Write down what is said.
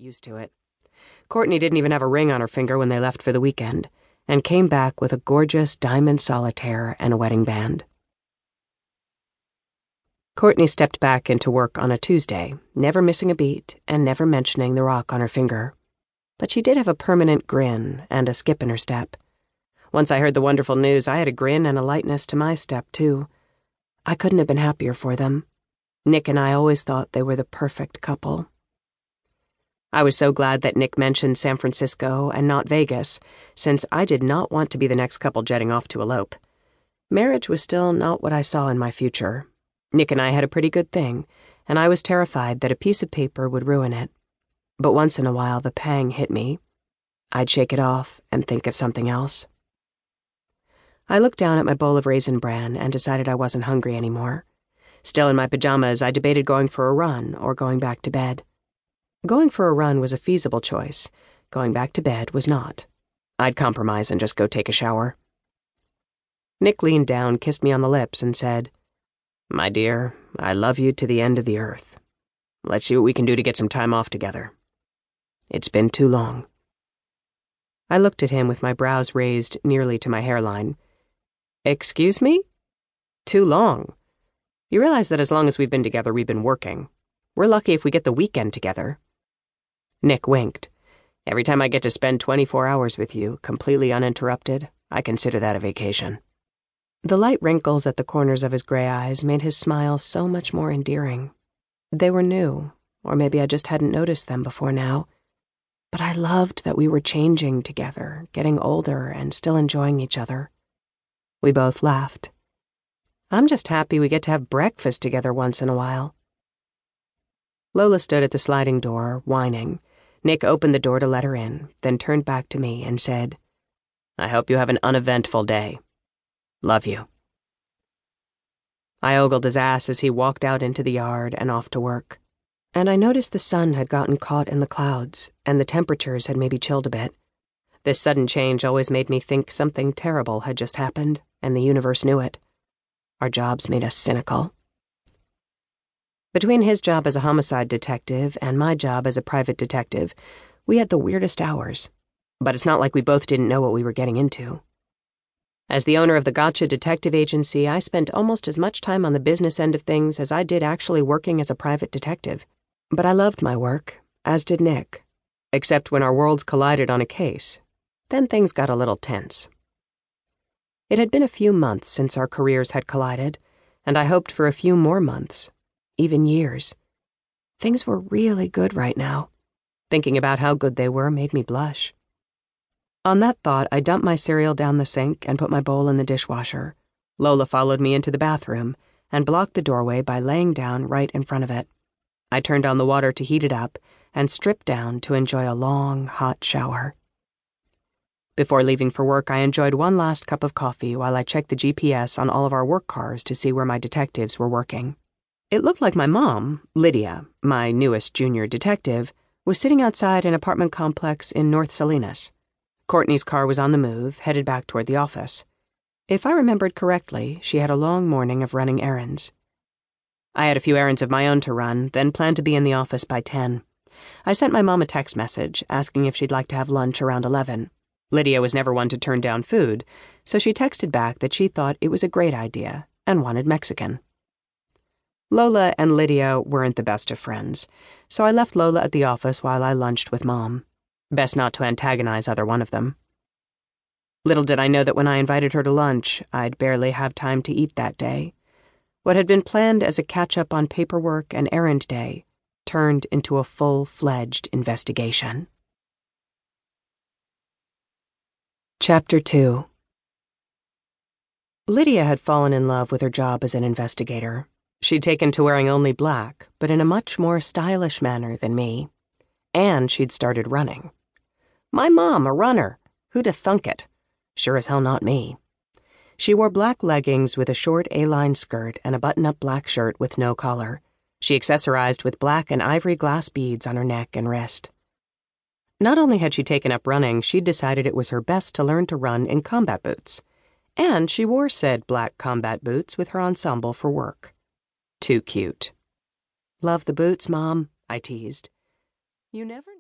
used to it. Courtney didn't even have a ring on her finger when they left for the weekend, and came back with a gorgeous diamond solitaire and a wedding band. Courtney stepped back into work on a Tuesday, never missing a beat and never mentioning the rock on her finger. But she did have a permanent grin and a skip in her step. Once I heard the wonderful news, I had a grin and a lightness to my step, too. I couldn't have been happier for them. Nick and I always thought they were the perfect couple. I was so glad that Nick mentioned San Francisco and not Vegas, since I did not want to be the next couple jetting off to elope. Marriage was still not what I saw in my future. Nick and I had a pretty good thing, and I was terrified that a piece of paper would ruin it. But once in a while the pang hit me. I'd shake it off and think of something else. I looked down at my bowl of Raisin Bran and decided I wasn't hungry anymore. Still in my pajamas, I debated going for a run or going back to bed. Going for a run was a feasible choice. Going back to bed was not. I'd compromise and just go take a shower. Nick leaned down, kissed me on the lips, and said, "My dear, I love you to the end of the earth. Let's see what we can do to get some time off together. It's been too long." I looked at him with my brows raised nearly to my hairline. "Excuse me? Too long? You realize that as long as we've been together, we've been working. We're lucky if we get the weekend together." Nick winked. "Every time I get to spend 24 hours with you, completely uninterrupted, I consider that a vacation." The light wrinkles at the corners of his gray eyes made his smile so much more endearing. They were new, or maybe I just hadn't noticed them before now. But I loved that we were changing together, getting older and still enjoying each other. We both laughed. "I'm just happy we get to have breakfast together once in a while." Lola stood at the sliding door, whining. Nick opened the door to let her in, then turned back to me and said, "I hope you have an uneventful day. Love you." I ogled his ass as he walked out into the yard and off to work. And I noticed the sun had gotten caught in the clouds, and the temperatures had maybe chilled a bit. This sudden change always made me think something terrible had just happened, and the universe knew it. Our jobs made us cynical. Between his job as a homicide detective and my job as a private detective, we had the weirdest hours. But it's not like we both didn't know what we were getting into. As the owner of the Gotcha Detective Agency, I spent almost as much time on the business end of things as I did actually working as a private detective. But I loved my work, as did Nick. Except when our worlds collided on a case. Then things got a little tense. It had been a few months since our careers had collided, and I hoped for a few more months. Even years. Things were really good right now. Thinking about how good they were made me blush. On that thought, I dumped my cereal down the sink and put my bowl in the dishwasher. Lola followed me into the bathroom and blocked the doorway by laying down right in front of it. I turned on the water to heat it up and stripped down to enjoy a long, hot shower. Before leaving for work, I enjoyed one last cup of coffee while I checked the GPS on all of our work cars to see where my detectives were working. It looked like my mom, Lydia, my newest junior detective, was sitting outside an apartment complex in North Salinas. Courtney's car was on the move, headed back toward the office. If I remembered correctly, she had a long morning of running errands. I had a few errands of my own to run, then planned to be in the office by 10. I sent my mom a text message, asking if she'd like to have lunch around 11. Lydia was never one to turn down food, so she texted back that she thought it was a great idea and wanted Mexican. Lola and Lydia weren't the best of friends, so I left Lola at the office while I lunched with Mom. Best not to antagonize either one of them. Little did I know that when I invited her to lunch, I'd barely have time to eat that day. What had been planned as a catch-up on paperwork and errand day turned into a full-fledged investigation. Chapter 2. Lydia had fallen in love with her job as an investigator. She'd taken to wearing only black, but in a much more stylish manner than me. And she'd started running. My mom, a runner. Who'da thunk it? Sure as hell not me. She wore black leggings with a short A-line skirt and a button-up black shirt with no collar. She accessorized with black and ivory glass beads on her neck and wrist. Not only had she taken up running, she'd decided it was her best to learn to run in combat boots. And she wore said black combat boots with her ensemble for work. Too cute. Love the boots, Mom, I teased. You never